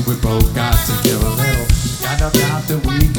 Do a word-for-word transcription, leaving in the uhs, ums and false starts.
we both got to give a little. Got no doubt that we